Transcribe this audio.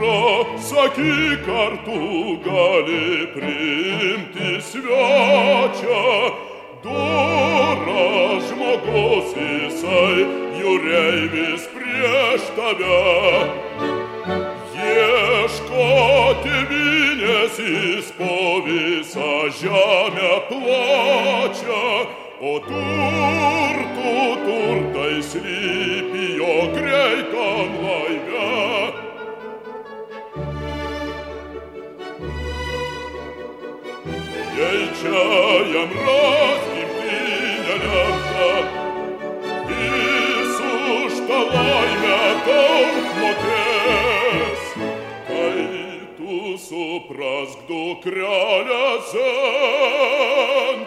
dukro, sakyk, ar tu gali priimti svečią. Doras žmogus jisai, jūreivis prieš tave. Ieško tėvynės jis po visą žemę plačią, o turtai slypi jo greitam laive. Jei čia jam ras gimtinę lemta, jis už tą laimę daug mokės. Tai tu suprask, dukrelė Zen,